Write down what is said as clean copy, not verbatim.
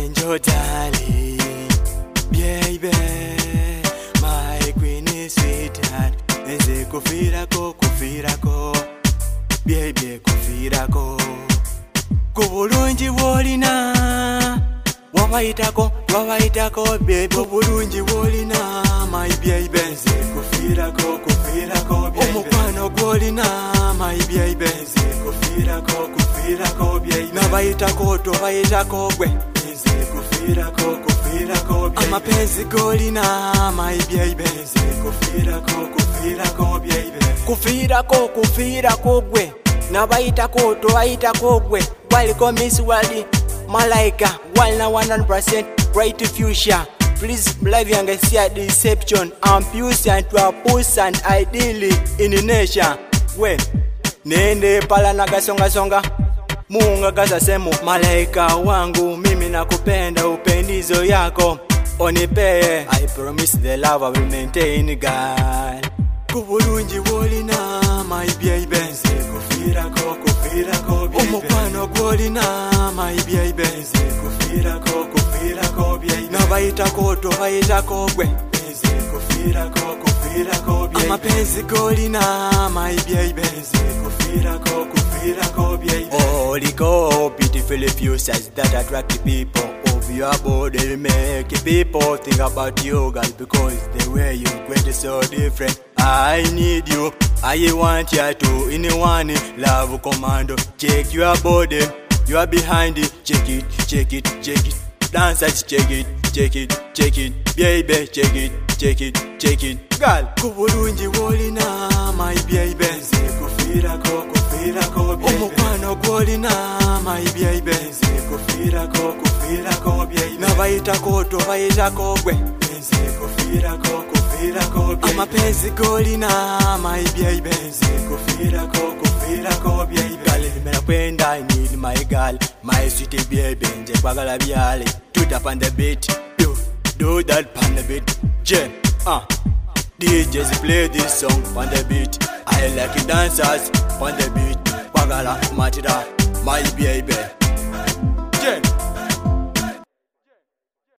angel darling, baby, my queen is sweetheart. Eze kufirako, baby kufirako. Kubulungi wolina, wawaitako, baby. Kubulungi wolina, my baby. Eze kufirako, baby. Omukwano gwolina, my baby. Eze kufirako, baby. Nabayitako, tobayitako gwe. Eze kufirako, baby. Amapenzi golina, my baby. Eze kufirako, baby. Kufirako gwe. Nabayitako, tobayitako gwe. Waliko Miss World, Malaika, 100% bright future. Please believe and see deception. I'm pure and to a puss and ideally in the nation. We nende pala nagasonga Munga gaza semu. Malaika wangu mimi nakupenda, upendizo yako onipeye. I promise the love I will maintain, God. Kubulungi wolina, my baby. Kufirako, baby. Omukwano gwolina, my baby. Kufirako, baby. Nabayitako, tobayitako gwe. Kufirako, baby. Amapenzi golina, my baby. Kufirako, baby. Liko beautiful futures that attract people. Of your body make people think about you, girl, because the way you get is so different. I need you, I want you to in one love commando. Check your body, you are behind it. Check it. Dancers, check it, baby, check it. Girl, kubulungi wolina, my baby. Kufirako, baby. Omukwano gwolina, my baby. Kufirako, baby. Nabayitako, tobayitako gwe. Kufirako, baby. Amapenzi golina, my baby. Kufirako, baby. Girl, menakwenda, I need my girl, my sweet baby. Nje kwagala byale, put up on the beat. Do that on the beat. J, DJs play this song on the beat. I like dancers on the beat. Kwagala matira, my baby. J.